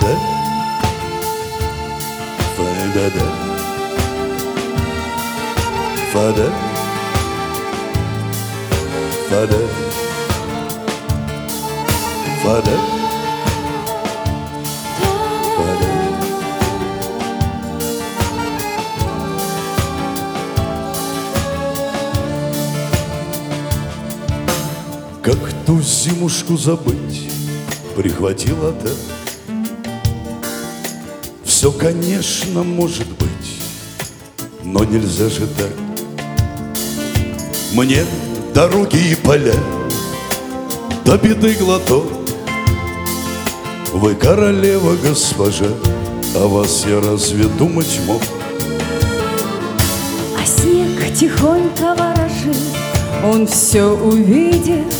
Фа-да, фа-да-да, фа-да, фа-да, фа-да, фа-да. Как ту зимушку забыть, прихватил отель. Все, конечно, может быть, но нельзя же так. Мне дороги и поля, до беды глоток. Вы королева, госпожа, о вас я разве думать мог? А снег тихонько ворожит, он все увидит.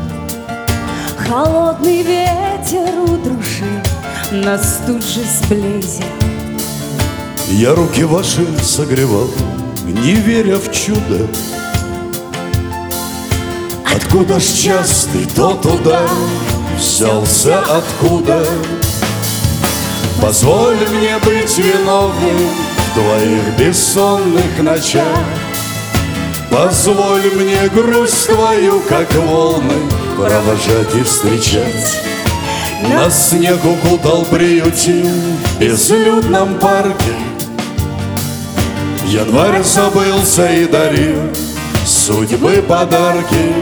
Холодный ветер удружит, нас тут же сблизит. Я руки ваши согревал, не веря в чудо. Откуда ж частый тот удар взялся, откуда? Позволь мне быть виновным в твоих бессонных ночах. Позволь мне грусть твою, как волны, провожать и встречать. Нас снег укутал, приютил в безлюдном парке. Январь забылся и дарил судьбы подарки.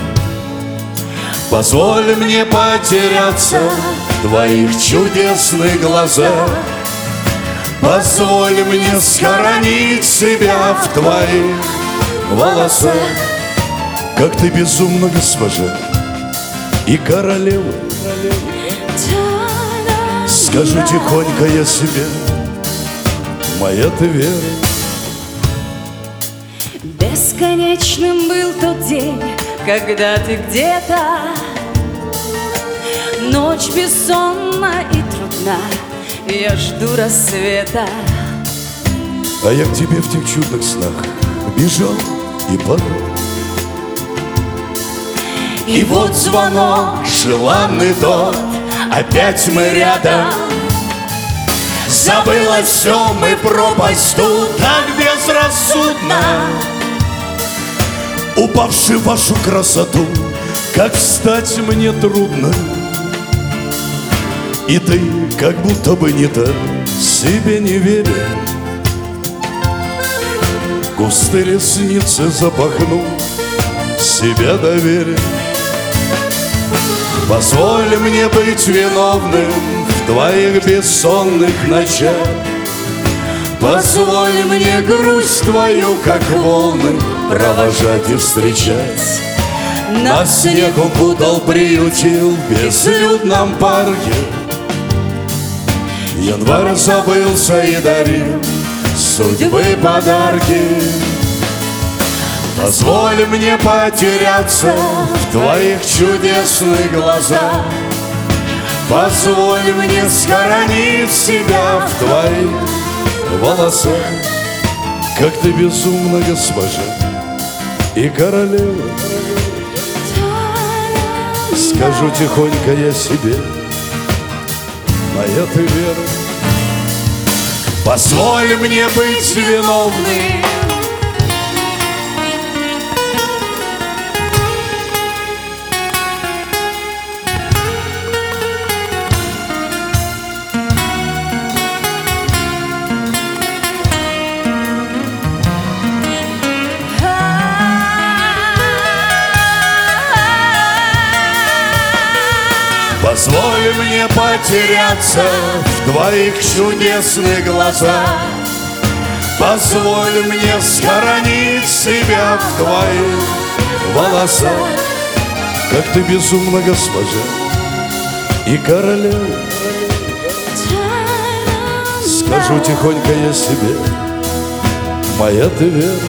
Позволь мне потеряться в твоих чудесных глазах. Позволь мне схоронить себя в твоих волосах. Как ты безумна, госпожа, и королева. Скажу тихонько я себе, моя ты вера. Бесконечным был тот день, когда ты где-то. Ночь бессонна и трудна, я жду рассвета. А я к тебе в тех чудных снах бежал и падал. И вот звонок, желанный тот, опять мы рядом. Забылось все, мы пропасть тут, так безрассудно. Упавши в вашу красоту, как встать мне трудно. И ты, как будто бы не так, себе не веря, густые ресницы запахнул, себя доверия. Позволь мне быть виновным в твоих бессонных ночах. Позволь мне грусть твою, как волны, провожать и встречать. Нас снег укутал, приютил в безлюдном парке. Январь забылся и дарил судьбы подарки. Позволь мне потеряться в твоих чудесных глазах. Позволь мне схоронить себя в твоих волосах. Как ты безумна, госпожа, и королева. Скажу тихонько я себе, моя ты вера. Позволь мне быть виновным. Позволь мне потеряться в твоих чудесных глазах. Позволь мне схоронить себя в твоих волосах. Как ты безумна, госпожа, и королева. Скажу тихонько я себе, моя ты вера.